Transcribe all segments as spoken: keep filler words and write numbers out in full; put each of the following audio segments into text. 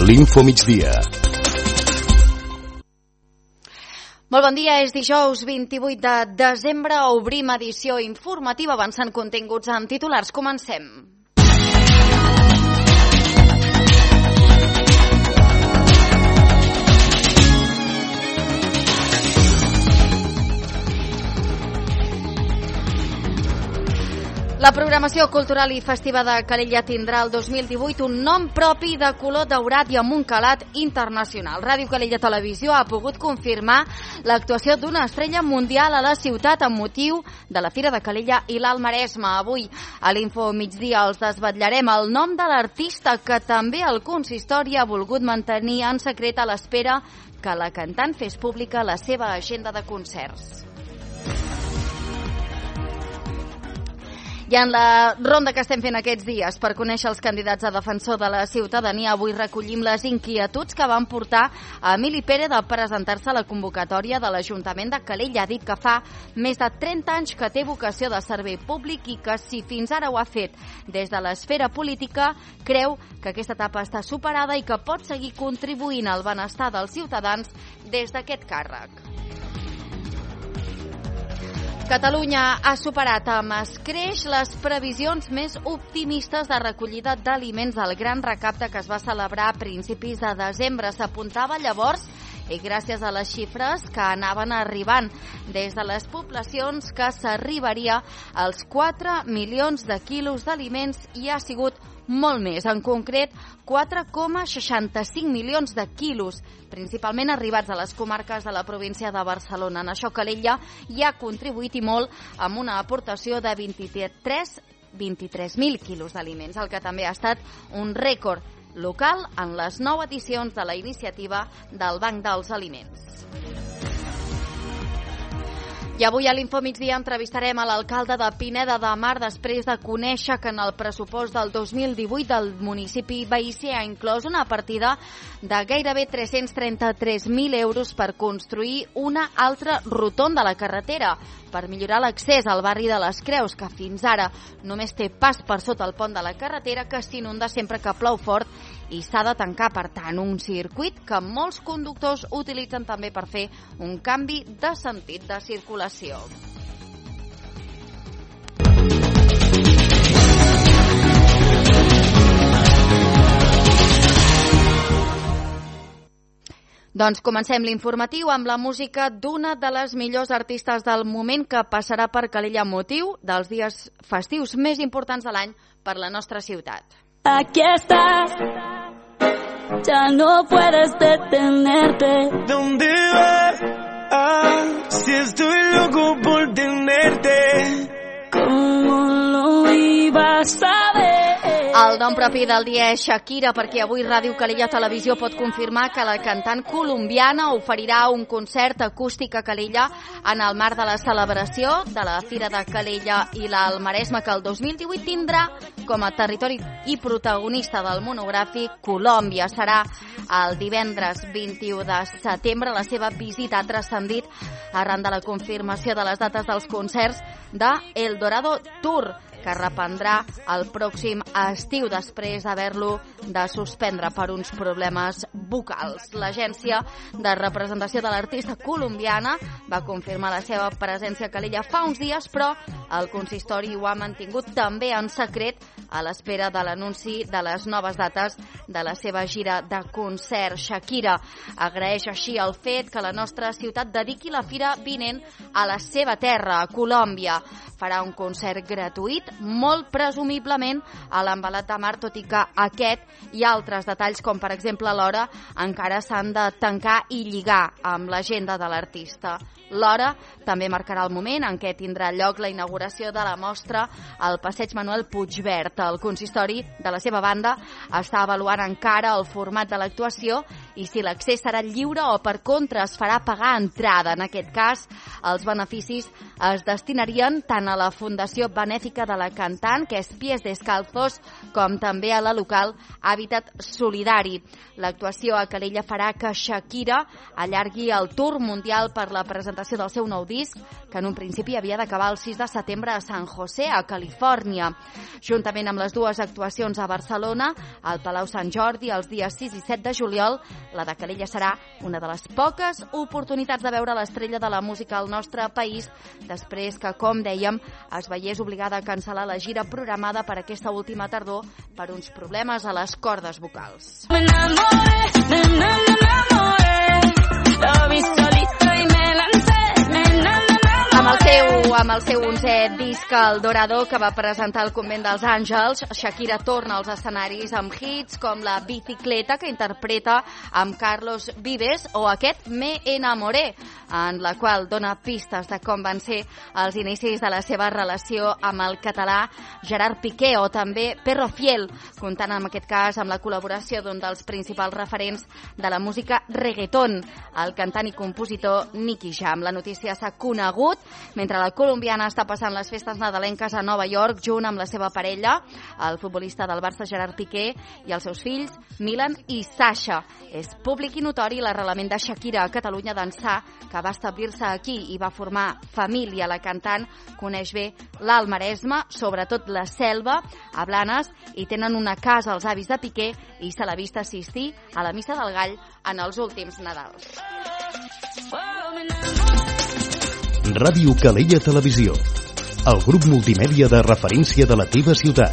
L'Info Migdia. Molt bon dia, és dijous vint-i-vuit de desembre, obrim edició informativa avançant continguts amb titulars. Comencem. La programació cultural i festiva de Calella tindrà el dos mil divuit un nom propi de color daurat i amb un calat internacional. Ràdio Calella Televisió ha pogut confirmar l'actuació d'una estrella mundial a la ciutat amb motiu de la Fira de Calella i l'Alt Maresme. Avui a l'Info Migdia els desvetllarem el nom de l'artista que també el consistori ha volgut mantenir en secret a l'espera que la cantant fes pública la seva agenda de concerts. I en la ronda que estem fent aquests dies per conèixer els candidats a defensor de la ciutadania, avui recollim les inquietuds que van portar a Emili Pérez a presentar-se a la convocatòria de l'Ajuntament de Calella. Ha dit que fa més de trenta anys que té vocació de servei públic i que si fins ara ho ha fet des de l'esfera política, creu que aquesta etapa està superada i que pot seguir contribuint al benestar dels ciutadans des d'aquest càrrec. Catalunya ha superat amb escreix les previsions més optimistes de recollida d'aliments al gran recapte que es va celebrar a principis de desembre. S'apuntava llavors, i gràcies a les xifres que anaven arribant des de les poblacions, que s'arribaria als quatre milions de quilos d'aliments i ha sigut molt més, en concret quatre coma seixanta-cinc milions de quilos, principalment arribats a les comarques de la província de Barcelona. En això Calella hi ha contribuït i molt amb una aportació de vint-i-tres mil quilos d'aliments, el que també ha estat un rècord local en les nou edicions de la iniciativa del Banc dels Aliments. I avui a l'Info Migdia entrevistarem a l'alcalde de Pineda de Mar després de conèixer que en el pressupost del dos mil divuit del municipi veí s'hi ha inclòs una partida de gairebé tres-cents trenta-tres mil euros per construir una altra rotonda a la carretera per millorar l'accés al barri de les Creus, que fins ara només té pas per sota el pont de la carretera, que s'inunda sempre que plou fort i s'ha de tancar. Per tant, un circuit que molts conductors utilitzen també per fer un canvi de sentit de circulació. Doncs comencem l'informatiu amb la música d'una de les millors artistes del moment que passarà per Calella amb motiu dels dies festius més importants de l'any per la nostra ciutat. Aquí estás, ya no puedes detenerte. ¿Dónde vas? Ah, si estoy loco por tenerte. ¿Cómo lo ibas a ver? El nom propi del dia és Shakira, perquè avui Ràdio Calella Televisió pot confirmar que la cantant colombiana oferirà un concert acústic a Calella en el marc de la celebració de la Fira de Calella i l'Alt Maresme, que el dos mil divuit tindrà com a territori i protagonista del monogràfic Colòmbia. Serà el divendres vint-i-u de setembre. La seva visita ha transcendit arran de la confirmació de les dates dels concerts de El Dorado Tour, que reprendrà el pròxim estiu després d'haver-lo de suspendre per uns problemes vocals. L'agència de representació de l'artista colombiana va confirmar la seva presència a Calella fa uns dies, però el consistori ho ha mantingut també en secret a l'espera de l'anunci de les noves dates de la seva gira de concert. Shakira agraeix així el fet que la nostra ciutat dediqui la fira vinent a la seva terra, a Colòmbia. Farà un concert gratuït, molt presumiblement a l'Envelat de Mar, tot i que aquest i altres detalls, com per exemple l'hora, encara s'han de tancar i lligar amb l'agenda de l'artista. L'hora també marcarà el moment en què tindrà lloc la inauguració de la mostra al Passeig Manuel Puigverd. El consistori, de la seva banda, està avaluant encara el format de l'actuació i si l'accés serà lliure o, per contra, es farà pagar entrada. En aquest cas, els beneficis es destinarien tant a la Fundació Benèfica de la cantant, que és Pies Descalzos, com també a la local Hàbitat Solidari. L'actuació a Calella farà que Shakira allargui el tour mundial per la presentació del seu nou disc, que en un principi havia d'acabar el sis de setembre a San José, a Califòrnia. Juntament amb les dues actuacions a Barcelona, al Palau Sant Jordi, els dies sis i set de juliol, la de Calella serà una de les poques oportunitats de veure l'estrella de la música al nostre país, després que, com dèiem, es veiés obligada a cancel·lar la gira programada per aquesta última tardor per uns problemes a les cordes vocals. Me enamoré, me enamoré, lo vi solito y me lancé, me enamoré. Amb el seu, amb el seu onzè disc, El Dorado, que va presentar al Convent dels Àngels, Shakira torna als escenaris amb hits com la Bicicleta, que interpreta amb Carlos Vives, o aquest Me Enamoré, en la qual dona pistes de com van ser els inicis de la seva relació amb el català Gerard Piqué, o també Perro Fiel, comptant en aquest cas amb la col·laboració d'un dels principals referents de la música reggaeton, el cantant i compositor Nicky Jam. La notícia s'ha conegut mentre la colombiana està passant les festes nadalenques a Nova York junt amb la seva parella, el futbolista del Barça Gerard Piqué, i els seus fills Milan i Sasha. És públic i notori l'arrelament de Shakira a Catalunya d'ençà que va establir-se aquí i va formar família. La cantant coneix bé l'Alt Maresme, sobretot la Selva, a Blanes, i tenen una casa als avis de Piqué i se l'ha vist assistir a la Missa del Gall en els últims Nadals. Ràdio Calella Televisió, el grup multimèdia de referència de la teva ciutat.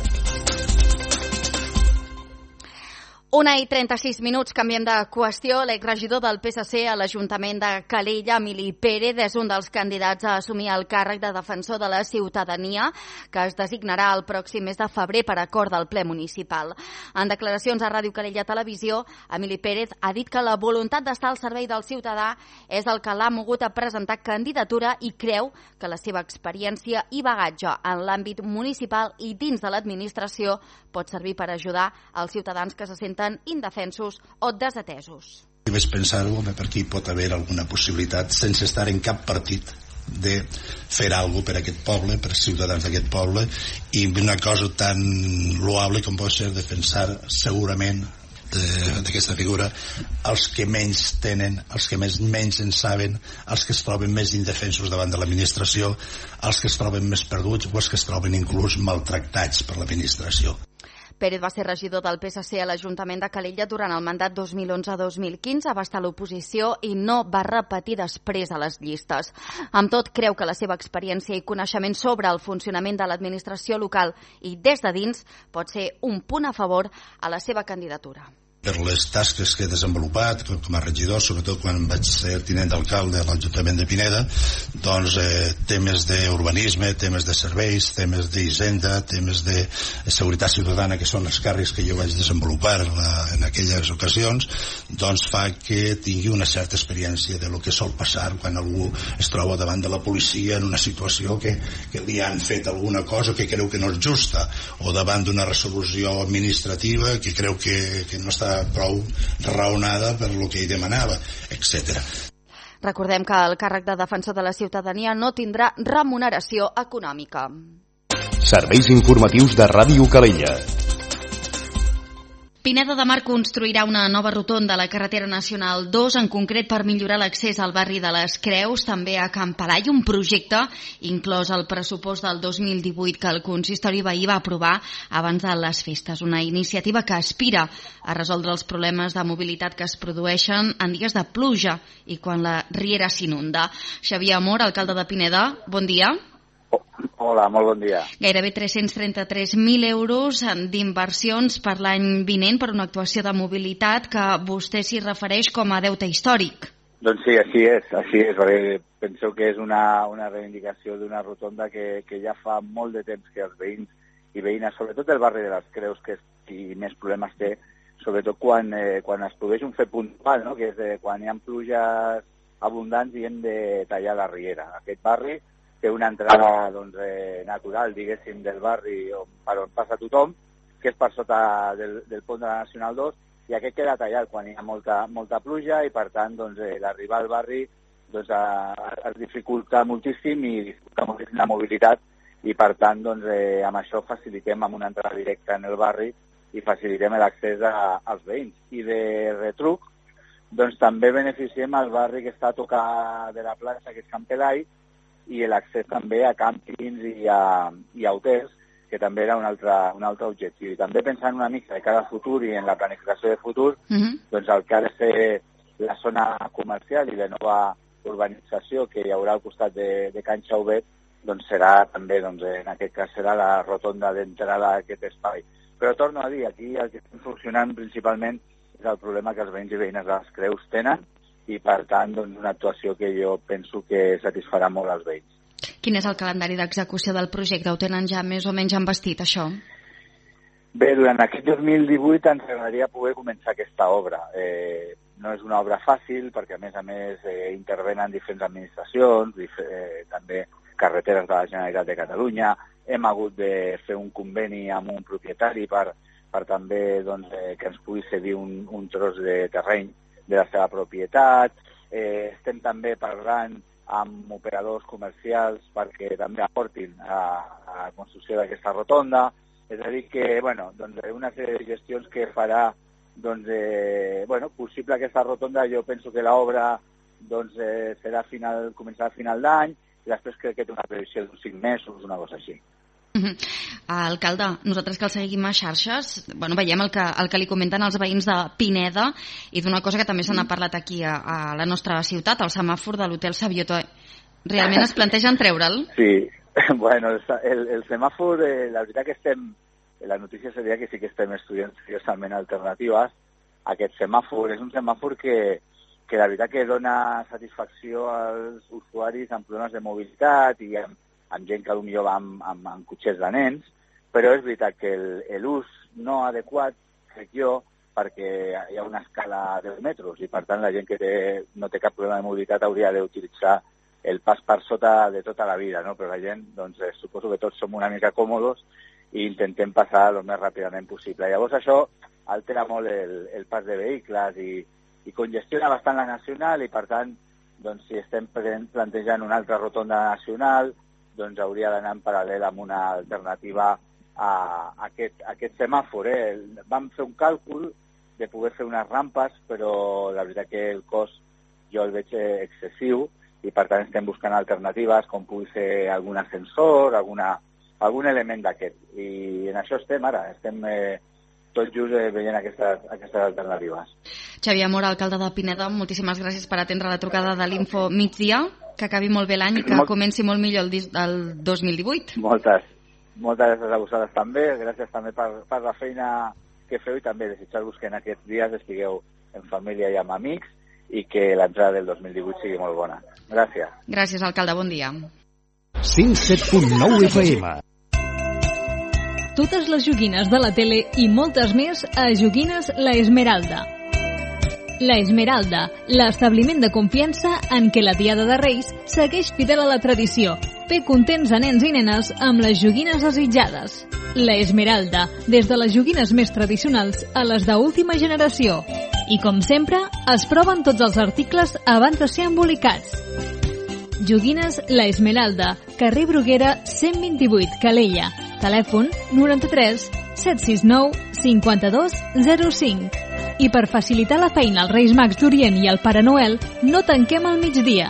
Una i trenta-sis minuts, canviem de qüestió. L'exregidor del P S C a l'Ajuntament de Calella, Emili Pérez, és un dels candidats a assumir el càrrec de defensor de la ciutadania, que es designarà el pròxim mes de febrer per acord del ple municipal. En declaracions a Ràdio Calella Televisió, Emili Pérez ha dit que la voluntat d'estar al servei del ciutadà és el que l'ha mogut a presentar candidatura i creu que la seva experiència i bagatge en l'àmbit municipal i dins de l'administració pot servir per ajudar els ciutadans que se senten indefensos o desatesos. Vaig pensar-ho, per aquí pot haver alguna possibilitat, sense estar en cap partit, de fer alguna cosa per aquest poble, per ciutadans d'aquest poble, i una cosa tan loable com pot ser defensar segurament d'aquesta figura els que menys tenen, els que més menys en saben, els que es troben més indefensos davant de l'administració, els que es troben més perduts o els que es troben inclús maltractats per l'administració. Pérez va ser regidor del P S C a l'Ajuntament de Calella durant el mandat dos mil onze a dos mil quinze, va estar a l'oposició i no va repetir després a les llistes. Amb tot, creu que la seva experiència i coneixement sobre el funcionament de l'administració local i des de dins pot ser un punt a favor a la seva candidatura. Per les tasques que he desenvolupat com a regidor, sobretot quan vaig ser tinent d'alcalde a l'Ajuntament de Pineda, doncs eh, temes d'urbanisme, temes de serveis, temes d'hisenda, temes de seguretat ciutadana, que són els càrrecs que jo vaig desenvolupar la, en aquelles ocasions, doncs fa que tingui una certa experiència de lo que sol passar quan algú es troba davant de la policia en una situació que, que li han fet alguna cosa que creu que no és justa, o davant d'una resolució administrativa que creu que, que no està prou raonada per lo que ell demanava, etcètera. Recordem que el càrrec de defensor de la ciutadania no tindrà remuneració econòmica. Serveis informatius de Ràdio Calella. Pineda de Mar construirà una nova rotonda a la carretera nacional dos, en concret per millorar l'accés al barri de les Creus, també a Camp Palai, un projecte inclòs al pressupost del dos mil divuit que el consistori veí va aprovar abans de les festes. Una iniciativa que aspira a resoldre els problemes de mobilitat que es produeixen en dies de pluja i quan la riera s'inunda. Xavier Amor, alcalde de Pineda, bon dia. Hola, molt bon dia. Gairebé tres-cents trenta-tres mil euros d'inversions per l'any vinent per una actuació de mobilitat que vostè s'hi refereix com a deute històric. Doncs sí, així és, així és, perquè penso que és una, una reivindicació d'una rotonda que, que ja fa molt de temps que els veïns i veïnes, sobretot el barri de les Creus, que és qui més problemes té, sobretot quan, eh, quan es produeix un fet puntual, no? Que és de, quan hi ha pluges abundants i hem de tallar la riera. Aquest barri té una entrada doncs, eh, natural, diguéssim, del barri on, per on passa tothom, que és per sota del, del pont de la Nacional dos, i aquest queda tallat quan hi ha molta, molta pluja i, per tant, doncs, eh, l'arribar al barri doncs, eh, es dificulta moltíssim i dificulta moltíssim la mobilitat i, per tant, doncs, eh, amb això facilitem amb una entrada directa en el barri i facilitem l'accés a, als veïns. I de retruc, doncs també beneficiem el barri que està a tocar de la plaça, que és Can Pelai, i l'accés també a càmpings i a, i a hotels, que també era un altre, un altre objectiu. I també pensant una mica de cara al futur i en la planificació de futur, uh-huh. doncs el que ha de ser la zona comercial i de nova urbanització que hi haurà al costat de, de Can Xauvet, doncs serà també, doncs, en aquest cas serà la rotonda d'entrada a aquest espai. Però torno a dir, aquí el que estem solucionant principalment és el problema que els veïns i veïnes de les Creus tenen i, per tant, doncs, una actuació que jo penso que satisfarà molt als veïns. Quin és el calendari d'execució del projecte? Ho tenen ja més o menys envestit, això? Bé, durant aquest dos mil divuit ens agradaria poder començar aquesta obra. Eh, no és una obra fàcil perquè, a més a més, eh, intervenen diferents administracions, dif eh, també carreteres de la Generalitat de Catalunya. Hem hagut de fer un conveni amb un propietari per, per també doncs, eh, que ens pugui cedir un, un tros de terreny de la seva propietat. Eh, estem també parlant amb operadors comercials perquè també aportin a, a la construcció d'aquesta rotonda. És a dir que, bueno, doncs, una sèrie de gestions que farà doncs, eh, bueno, possible aquesta rotonda. Jo penso que l'obra doncs, eh, serà final, començarà a final d'any i després crec que té una previsió d'uns cinc mesos, una cosa així. Uh-huh. Alcalde, nosaltres que el seguim a xarxes, bueno, veiem el que, el que li comenten els veïns de Pineda i d'una cosa que també se n'ha parlat aquí a, a la nostra ciutat, el semàfor de l'Hotel Saviota. Realment es plantegen treure'l? Sí, bueno, el, el, el semàfor, eh, la veritat que estem, la notícia seria que sí que estem estudiant seriosament alternatives. Aquest semàfor és un semàfor que, que la veritat que dona satisfacció als usuaris amb problemes de mobilitat i amb, amb gent que potser va amb, amb, amb cotxers de nens, però és veritat que l'ús no adequat, crec jo, perquè hi ha una escala de deu metres i, per tant, la gent que té, no té cap problema de mobilitat hauria d'utilitzar el pas per sota de tota la vida, no? Però la gent, doncs, eh, suposo que tots som una mica còmodes i intentem passar el més ràpidament possible. Llavors això altera molt el, el pas de vehicles i, i congestiona bastant la nacional i, per tant, doncs, si estem plantejant una altra rotonda nacional, doncs hauria d'anar en paral·lel amb una alternativa a aquest, a aquest semàfor. Eh? Vam fer un càlcul de poder fer unes rampes, però la veritat que el cost jo el veig excessiu i, per tant, estem buscant alternatives com pugui ser algun ascensor, alguna, algun element d'aquest. I en això estem ara, estem eh, tot just eh, veient aquestes, aquestes alternatives. Xavier Mora, alcalde de Pineda, moltíssimes gràcies per atendre la trucada de l'Info Migdia. Que acabi molt bé l'any i que molt... comenci molt millor el, el dos mil divuit. Moltes, moltes gràcies a vosaltres també. Gràcies també per, per la feina que feu i també desitjar-vos que en aquests dies estigueu en família i amb amics i que l'entrada del dos mil divuit sigui molt bona. Gràcies. Gràcies, alcalde. Bon dia. cent set punt nou F M. Totes les joguines de la tele i moltes més a Joguines La Esmeralda. La Esmeralda, l'establiment de confiança en què la Diada de Reis segueix fidel a la tradició. Fer contents a nens i nenes amb les joguines desitjades. La Esmeralda, des de les joguines més tradicionals a les d'última generació. I com sempre, es proven tots els articles abans de ser embolicats. Joguines La Esmeralda, carrer Bruguera cent vint-i-vuit, Calella. Telèfon noranta-tres set sis nou cinquanta-dos zero cinc. I per facilitar la feina als Reis Mags d'Orient i al Pare Noel, no tanquem al migdia.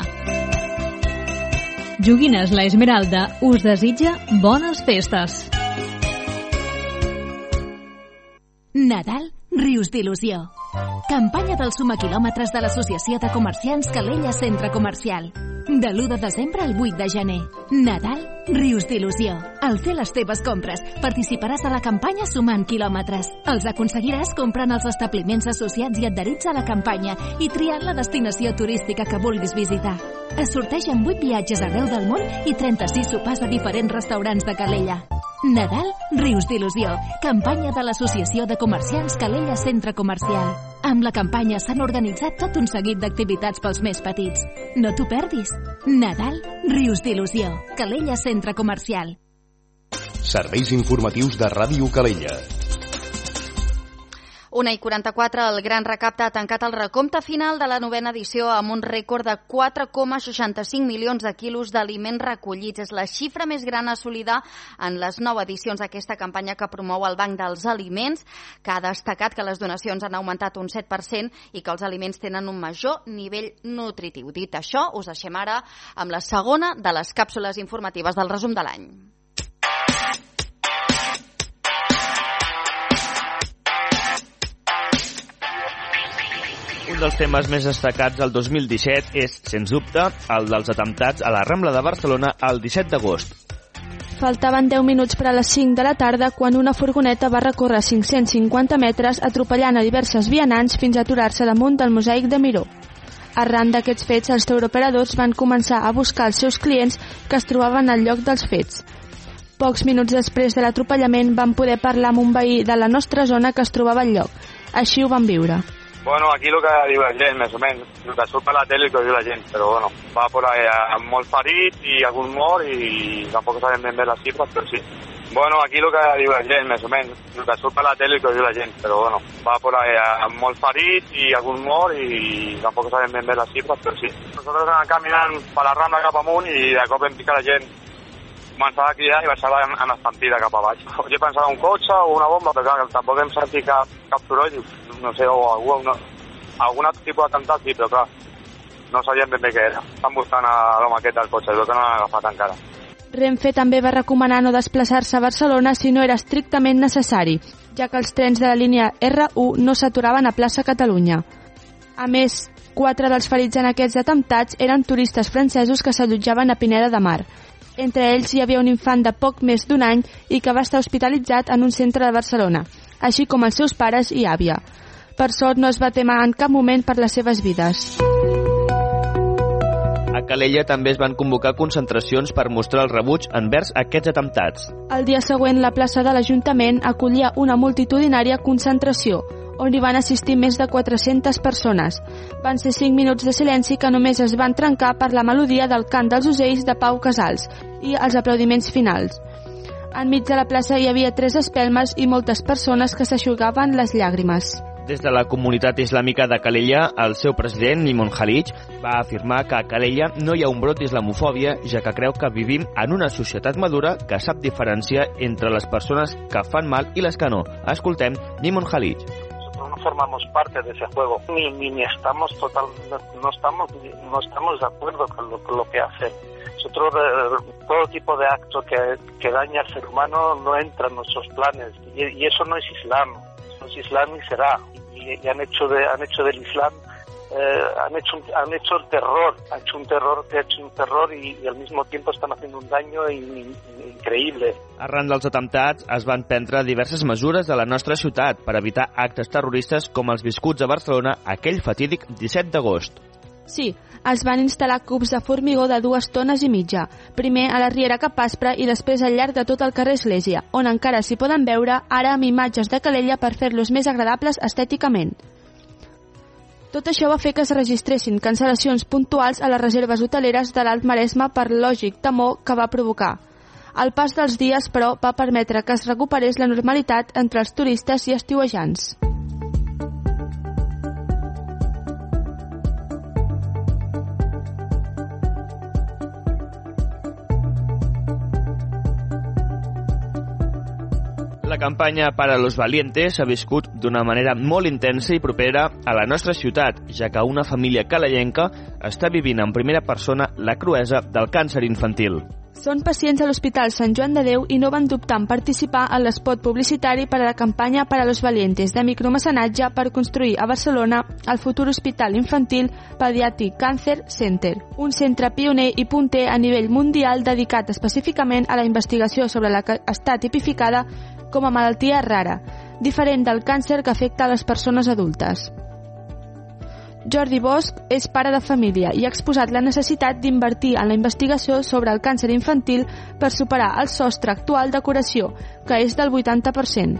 Joguines La Esmeralda us desitja bones festes. Nadal, rius d'il·lusió. Campanya del suma quilòmetres de l'Associació de Comerciants Calella Centre Comercial. De l'u de desembre al vuit de gener. Nadal, rius d'il·lusió. Al fer les teves compres, participaràs a la campanya sumant quilòmetres. Els aconseguiràs comprant els establiments associats i adherits a la campanya i triant la destinació turística que vulguis visitar. Es sortegen vuit viatges arreu del món i trenta-sis sopars a diferents restaurants de Calella. Nadal, rius d'il·lusió. Campanya de l'Associació de Comerciants Calella Centre Comercial. Amb la campanya s'han organitzat tot un seguit d'activitats pels més petits. No t'ho perdis. Nadal, rius d'il·lusió. Calella Centre Comercial. Serveis informatius de Ràdio Calella. una i quaranta-quatre, el Gran Recapte ha tancat el recompte final de la novena edició amb un rècord de quatre coma seixanta-cinc milions de quilos d'aliments recollits. És la xifra més gran assolida en les nou edicions d'aquesta campanya que promou el Banc dels Aliments, que ha destacat que les donacions han augmentat un set per cent i que els aliments tenen un major nivell nutritiu. Dit això, us deixem ara amb la segona de les càpsules informatives del resum de l'any. Un dels temes més destacats del dos mil disset és, sens dubte, el dels atemptats a la Rambla de Barcelona el disset d'agost. Faltaven deu minuts per a les cinc de la tarda quan una furgoneta va recórrer cinc-cents cinquanta metres atropellant a diverses vianants fins a aturar-se damunt del mosaic de Miró. Arran d'aquests fets, els touroperadors van començar a buscar els seus clients que es trobaven al lloc dels fets. Pocs minuts després de l'atropellament van poder parlar amb un veí de la nostra zona que es trobava al lloc. Així ho van viure. Bueno, aquí lo que diu la gent, més o menys, el que surt per la tele i que diu la gent, però bueno, va por ahí amb molts ferits i algun mort i tampoc sabem ben bé les xifres, però sí. Bueno, aquí lo que diu la gent, més o menys, el que surt per la tele i que diu la gent, però bueno, va por ahí amb molts ferits i algun mort i tampoc sabem ben bé les xifres, però sí. Nosaltres anem caminant per la Rambla cap amunt i de cop em pica la gent. Començava a cridar i baixava en, en estampida cap a baix. Jo pensava un cotxe o una bomba, però clar, tampoc hem sentit cap, cap soroll, no sé, o algú, no, algun altre tipus d'atemptat, sí, però clar, no sabíem ben bé què era. Estan buscant a l'home aquest del cotxe, però que no l'han agafat encara. Renfe també va recomanar no desplaçar-se a Barcelona si no era estrictament necessari, ja que els trens de la línia erre u no s'aturaven a plaça Catalunya. A més, quatre dels ferits en aquests atemptats eren turistes francesos que s'allotjaven a Pineda de Mar. Entre ells hi havia un infant de poc més d'un any i que va estar hospitalitzat en un centre de Barcelona, així com els seus pares i àvia. Per sort no es va temar en cap moment per les seves vides. A Calella també es van convocar concentracions per mostrar el rebuig envers aquests atemptats. El dia següent, la plaça de l'Ajuntament acollia una multitudinària concentració, on hi van assistir més de quatre-centes persones. Van ser cinc minuts de silenci que només es van trencar per la melodia del cant dels ocells de Pau Casals i els aplaudiments finals. Enmig de la plaça hi havia tres espelmes i moltes persones que s'aixugaven les llàgrimes. Des de la comunitat islàmica de Calella, el seu president, Nimon Khalid, va afirmar que a Calella no hi ha un brot d'islamofòbia, ja que creu que vivim en una societat madura que sap diferenciar entre les persones que fan mal i les que no. Escoltem Nimon Khalid. No formamos parte de ese juego, ni, ni, ni estamos total, no estamos, no estamos de acuerdo con lo, con lo que hacen. Nosotros, eh, todo tipo de acto que, que daña al ser humano no entra en nuestros planes, y, y eso no es Islam, no es Islam ni será, y, y han hecho de, han hecho del Islam, eh, han hecho, han hecho el terror, han hecho un terror, que ha hecho un terror y, y al mismo tiempo están haciendo un daño in, in, increïble. Arran dels atemptats es van prendre diverses mesures a la nostra ciutat per evitar actes terroristes com els viscuts a Barcelona aquell fatídic disset d'agost. Sí, es van instal·lar cubs de formigó de dues tones i mitja, primer a la Riera Capaspre i després al llarg de tot el carrer Església, on encara s'hi poden veure ara amb imatges de Calella per fer-los més agradables estèticament. Tot això va fer que es registressin cancel·lacions puntuals a les reserves hoteleres de l'Alt Maresme per lògic temor que va provocar. El pas dels dies, però, va permetre que es recuperés la normalitat entre els turistes i estiuejants. La campanya Para los Valientes s'ha viscut d'una manera molt intensa i propera a la nostra ciutat, ja que una família calellenca està vivint en primera persona la cruesa del càncer infantil. Són pacients a l'Hospital Sant Joan de Déu i no van dubtar en participar en l'espot publicitari per a la campanya Para los Valientes de micromecenatge per construir a Barcelona el futur Hospital Infantil Pediatric Cancer Center, un centre pioner i punter a nivell mundial dedicat específicament a la investigació sobre la que està tipificada com a malaltia rara, diferent del càncer que afecta a les persones adultes. Jordi Bosch és pare de família i ha exposat la necessitat d'invertir en la investigació sobre el càncer infantil per superar el sostre actual de curació, que és del vuitanta per cent. El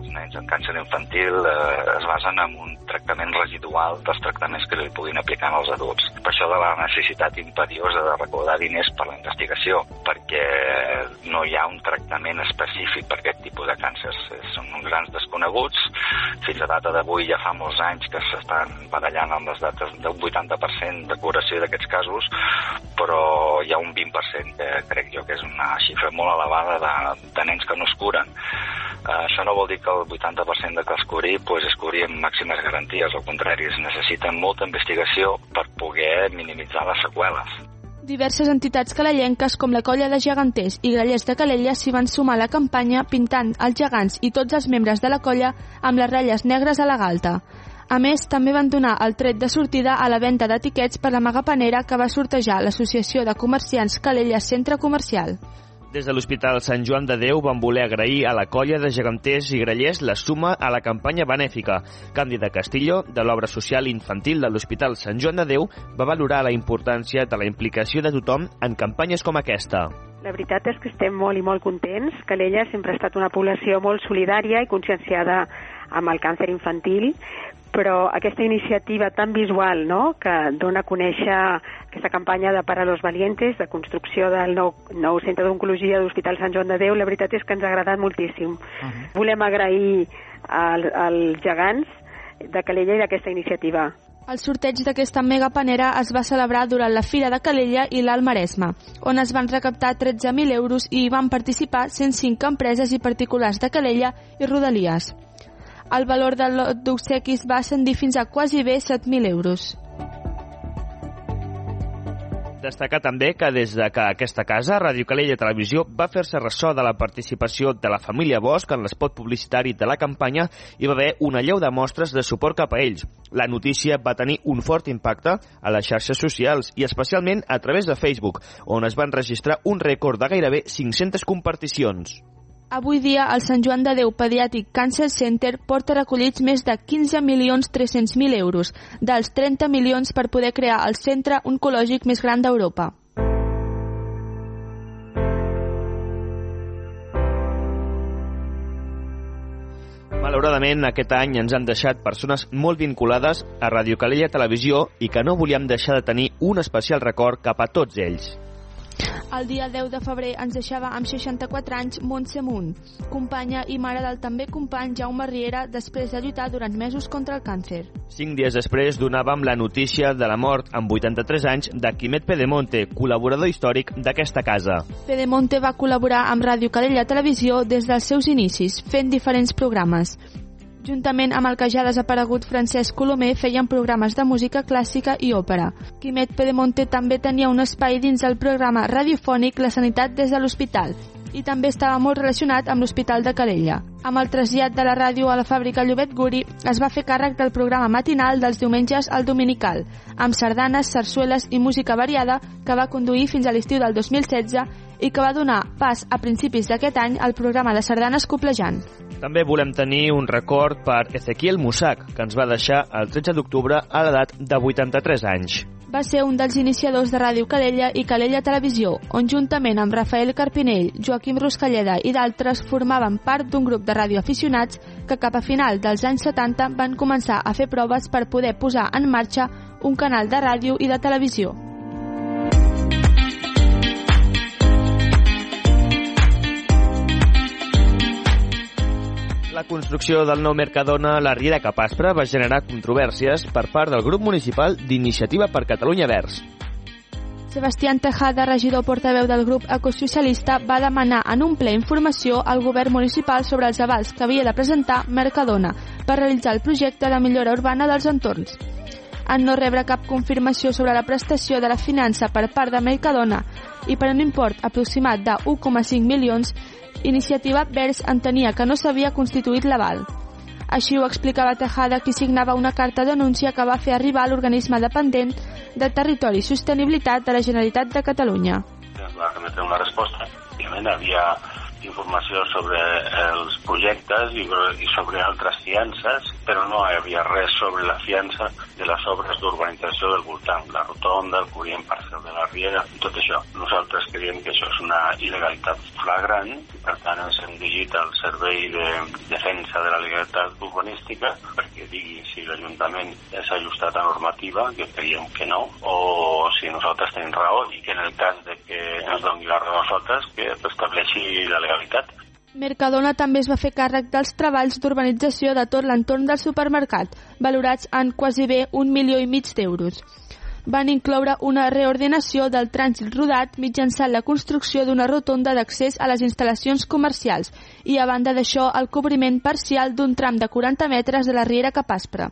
els nens amb càncer infantil eh, es basen en un tractament residual dels tractaments que li puguin aplicar als adults. Per això de la necessitat imperiosa de recaudar diners per la investigació, perquè no hi ha un tractament específic per aquest tipus de càncers. Són uns grans desconeguts. Fins a data d'avui ja fa molts anys que s'estan barallant amb les dates d'un vuitanta per cent de curació d'aquests casos, però hi ha un vint per cent que crec jo que és una xifra molt elevada de, de nens que no es curen. Uh, això no vol dir que el vuitanta per cent de que es curi pues, es curi amb màximes garanties, al contrari, es necessita molta investigació per poder minimitzar les seqüeles. Diverses entitats calellenques com la Colla de Geganters i Grallers de Calella s'hi van sumar a la campanya pintant els gegants i tots els membres de la colla amb les ratlles negres a la galta. A més, també van donar el tret de sortida a la venda d'etiquets per la magapanera que va sortejar l'Associació de Comerciants Calella Centre Comercial. Des de l'Hospital Sant Joan de Déu van voler agrair a la Colla de Geganters i Grallers la suma a la campanya benèfica. Càndida Castillo, de l'obra social infantil de l'Hospital Sant Joan de Déu, va valorar la importància de la implicació de tothom en campanyes com aquesta. La veritat és que estem molt i molt contents. Calella sempre ha estat una població molt solidària i conscienciada amb el càncer infantil, però aquesta iniciativa tan visual, no?, que dona a conèixer aquesta campanya de Para los Valientes, de construcció del nou, nou centre d'oncologia de l'Hospital Sant Joan de Déu, la veritat és que ens ha agradat moltíssim. Uh-huh. Volem agrair al, als gegants de Calella i d'aquesta iniciativa. El sorteig d'aquesta megapanera es va celebrar durant la Fira de Calella i l'Alt Maresme, on es van recaptar tretze mil euros i hi van participar cent cinc empreses i particulars de Calella i Rodalies. El valor del lot d'obsequis va ascendir fins a quasi bé set mil euros. Destacar també que des de que aquesta casa, Ràdio Calella Televisió, va fer-se ressò de la participació de la família Bosch en l'espot publicitari de la campanya, hi va haver una lleu de mostres de suport cap a ells. La notícia va tenir un fort impacte a les xarxes socials i especialment a través de Facebook, on es van registrar un rècord de gairebé cinc-centes comparticions. Avui dia, el Sant Joan de Déu Pediatric Cancer Center porta recollits més de quinze milions tres-cents mil euros, dels trenta milions per poder crear el centre oncològic més gran d'Europa. Malauradament, aquest any ens han deixat persones molt vinculades a Ràdio Calella Televisió i que no volíem deixar de tenir un especial record cap a tots ells. El dia deu de febrer ens deixava amb seixanta-quatre anys Montse Munt, companya i mare del també company Jaume Riera, després de lluitar durant mesos contra el càncer. Cinc dies després donàvem la notícia de la mort amb vuitanta-tres anys de Quimet Pedemonte, col·laborador històric d'aquesta casa. Pedemonte va col·laborar amb Ràdio Calella Televisió des dels seus inicis, fent diferents programes. Juntament amb el que ja ha desaparegut Francesc Colomer, feien programes de música clàssica i òpera. Quimet Pedemonte també tenia un espai dins el programa radiofònic La Sanitat des de l'Hospital i també estava molt relacionat amb l'Hospital de Calella. Amb el trasllat de la ràdio a la fàbrica Llobet Guri es va fer càrrec del programa matinal dels diumenges al dominical, amb sardanes, sarsueles i música variada que va conduir fins a l'estiu del dos mil setze i que va donar pas a principis d'aquest any al programa de sardanes Coplejant. També volem tenir un record per Ezequiel Musac, que ens va deixar el tretze d'octubre a l'edat de vuitanta-tres anys. Va ser un dels iniciadors de Ràdio Calella i Calella Televisió, on juntament amb Rafael Carpinell, Joaquim Ruscalleda i d'altres formaven part d'un grup de radioaficionats que cap a final dels anys setanta van començar a fer proves per poder posar en marxa un canal de ràdio i de televisió. La construcció del nou Mercadona a la Riera Cap Aspre va generar controvèrsies per part del grup municipal d'Iniciativa per Catalunya Verds. Sebastián Tejada, regidor portaveu del grup ecosocialista, va demanar en un ple informació al govern municipal sobre els avals que havia de presentar Mercadona per realitzar el projecte de millora urbana dels entorns. En no rebre cap confirmació sobre la prestació de la finança per part de Mercadona i per un import aproximat de u coma cinc milions, Iniciativa Verds entenia que no s'havia constituït l'aval. Així ho explicava Tejada, qui signava una carta d'anúncia que va fer arribar a l'organisme dependent de Territori i Sostenibilitat de la Generalitat de Catalunya. Es va remetre una resposta. Òbviament havia informació sobre els projectes i, i sobre altres fiances, però no hi havia res sobre la fiança de les obres d'urbanització del voltant, la rotonda, el corrent parcial de la riera i tot això. Nosaltres creiem que això és una il·legalitat flagrant i per tant ens hem dirigit al Servei de Defensa de la Legalitat Urbanística perquè digui si l'Ajuntament és ajustat a normativa, que creiem que no, o si nosaltres tenim raó i que en el cas de que ens doni la raó a nosaltres que estableixi la legalitat. Mercadona també es va fer càrrec dels treballs d'urbanització de tot l'entorn del supermercat, valorats en quasi bé un milió i mig d'euros. Van incloure una reordenació del trànsit rodat mitjançant la construcció d'una rotonda d'accés a les instal·lacions comercials i, a banda d'això, el cobriment parcial d'un tram de quaranta metres de la riera Capaspre.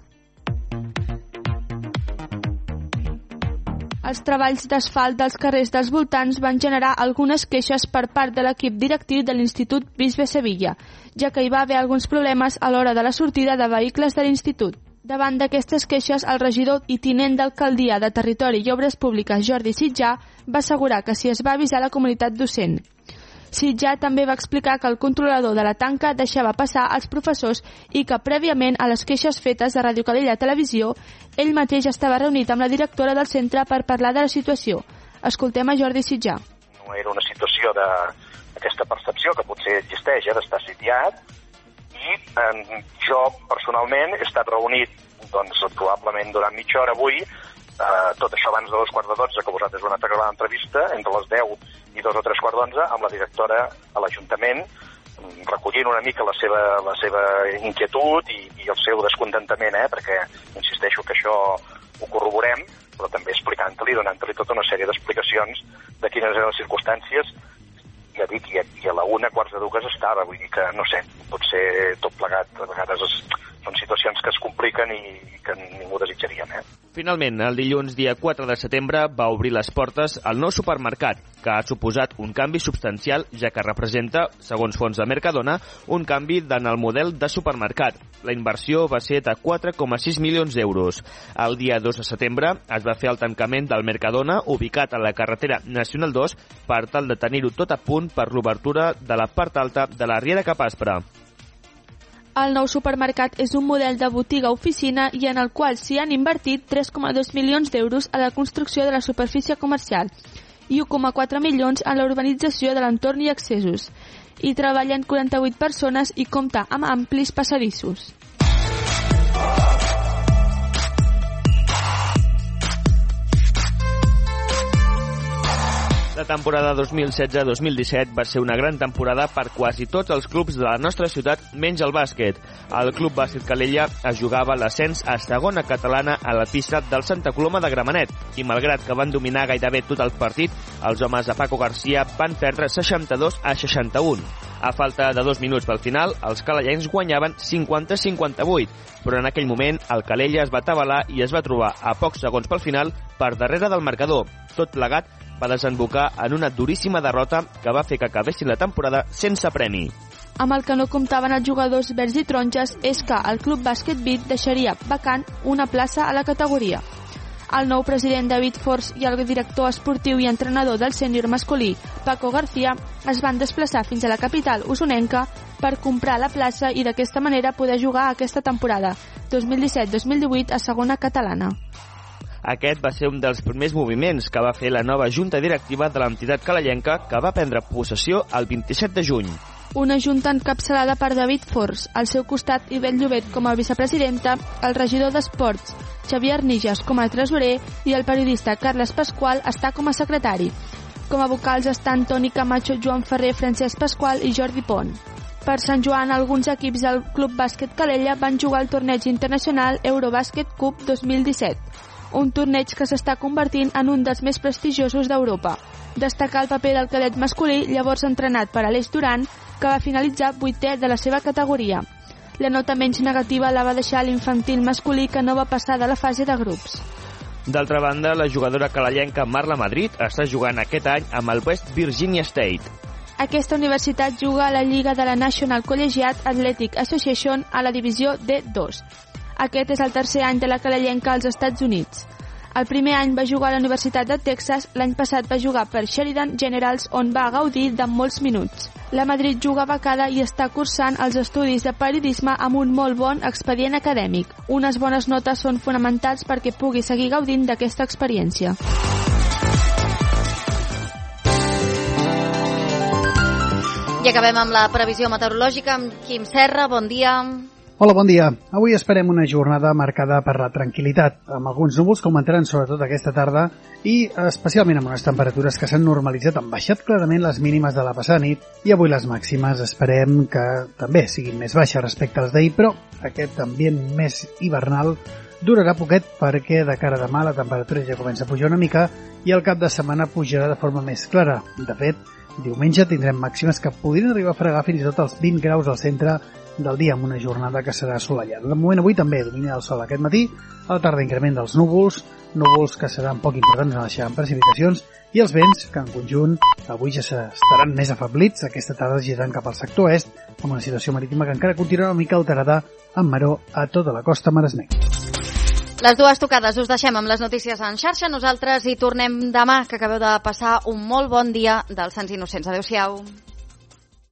Els treballs d'asfalt dels carrers dels voltants van generar algunes queixes per part de l'equip directiu de l'Institut Bisbe Sevilla, ja que hi va haver alguns problemes a l'hora de la sortida de vehicles de l'Institut. Davant d'aquestes queixes, el regidor i tinent d'alcaldia de Territori i Obres Públiques, Jordi Sitjà, va assegurar que s'hi es va avisar la comunitat docent. Sitjà també va explicar que el controlador de la tanca deixava passar els professors i que prèviament a les queixes fetes a Ràdio Calella Televisió, ell mateix estava reunit amb la directora del centre per parlar de la situació. Escoltem a Jordi Sitjà. No era una situació d'aquesta percepció que potser existeix, eh, d'estar sitiat, i eh, jo personalment he estat reunit doncs, probablement durant mitja hora avui, eh, tot això abans de dos quarts de dotze, que vosaltres heu anat a gravar l'entrevista, entre les deu i dos o tres quarts d'onze, amb la directora a l'Ajuntament, recollint una mica la seva, la seva inquietud i, i el seu descontentament, eh, perquè insisteixo que això ho corroborem, però també explicant-li, donant-li tota una sèrie d'explicacions de quines eren les circumstàncies. Ja dic, i a, i a la una, quarts de dues estava, vull dir que, no sé, potser tot plegat, a vegades es, són situacions que es compliquen i, i que ningú desitjaríem, eh? Finalment, el dilluns, dia quatre de setembre, va obrir les portes al nou supermercat, que ha suposat un canvi substancial, ja que representa, segons fons de Mercadona, un canvi en el model de supermercat. La inversió va ser de quatre coma sis milions d'euros. El dia dos de setembre es va fer el tancament del Mercadona, ubicat a la carretera Nacional dos, per tal de tenir-ho tot a punt per l'obertura de la part alta de la riera Capaspre. El nou supermercat és un model de botiga-oficina i en el qual s'hi han invertit tres coma dos milions d'euros a la construcció de la superfície comercial i un coma quatre milions en la urbanització de l'entorn i accessos. Hi treballen quaranta-vuit persones i compta amb amplis passadissos. La temporada dos mil setze dos mil disset va ser una gran temporada per quasi tots els clubs de la nostra ciutat, menys el bàsquet. El Club Bàsquet Calella es jugava l'ascens a segona catalana a la pista del Santa Coloma de Gramenet i malgrat que van dominar gairebé tot el partit, els homes de Paco García van perdre seixanta-dos a seixanta-un. A falta de dos minuts pel final, els calellencs guanyaven cinquanta a cinquanta-vuit, però en aquell moment el Calella es va atabalar i es va trobar a pocs segons pel final per darrere del marcador. Tot plegat va desembocar en una duríssima derrota que va fer que acabessin la temporada sense premi. Amb el que no comptaven els jugadors verds i taronges és que el Club Bàsquet Vic deixaria vacant una plaça a la categoria. El nou president David Forns i el director esportiu i entrenador del sènior masculí, Paco García, es van desplaçar fins a la capital usonenca per comprar la plaça i d'aquesta manera poder jugar aquesta temporada dos mil disset dos mil divuit a segona catalana. Aquest va ser un dels primers moviments que va fer la nova junta directiva de l'entitat calellenca, que va prendre possessió el vint-i-set de juny. Una junta encapçalada per David Forns, al seu costat Ibel Llobet com a vicepresidenta, el regidor d'Esports Xavier Nijas com a tresorer i el periodista Carles Pasqual està com a secretari. Com a vocals estan Toni Camacho, Joan Ferrer, Francesc Pasqual i Jordi Pont. Per Sant Joan, alguns equips del Club Bàsquet Calella van jugar al torneig internacional Eurobàsquet Cup dos mil disset, un torneig que s'està convertint en un dels més prestigiosos d'Europa. Destacar el paper del cadet masculí, llavors entrenat per Aleix Duran, que va finalitzar vuitè de la seva categoria. La nota menys negativa la va deixar l'infantil masculí, que no va passar de la fase de grups. D'altra banda, la jugadora calellenca Marla Madrid està jugant aquest any amb el West Virginia State. Aquesta universitat juga a la lliga de la National Collegiate Athletic Association a la divisió D dos. Aquest és el tercer any de la calellenca als Estats Units. El primer any va jugar a la Universitat de Texas, l'any passat va jugar per Sheridan Generals, on va gaudir de molts minuts. La Madrid juga becada i està cursant els estudis de periodisme amb un molt bon expedient acadèmic. Unes bones notes són fonamentals perquè pugui seguir gaudint d'aquesta experiència. I acabem amb la previsió meteorològica amb Quim Serra. Bon dia. Hola, bon dia. Avui esperem una jornada marcada per la tranquil·litat, amb alguns núvols que augmentaran sobretot aquesta tarda i especialment amb unes temperatures que s'han normalitzat, han baixat clarament les mínimes de la passada nit i avui les màximes esperem que també siguin més baixes respecte als d'ahir, però aquest ambient més hivernal durarà poquet perquè de cara a demà la temperatura ja comença a pujar una mica i el cap de setmana pujarà de forma més clara. De fet, diumenge tindrem màximes que podrien arribar a fregar fins i tot els vint graus al centre del dia, amb una jornada que serà assolellada. De moment avui també domina el sol aquest matí, a la tarda increment dels núvols, núvols que seran poc importants, no deixaran precipitacions, i els vents, que en conjunt avui ja estaran més afablits, aquesta tarda giraran cap al sector est, amb una situació marítima que encara continuarà una mica alterada amb maró a tota la costa maresmenca. Les dues tocades us deixem amb les notícies en xarxa. Nosaltres hi tornem demà, que acabeu de passar un molt bon dia dels Sants Innocents. Adéu-siau.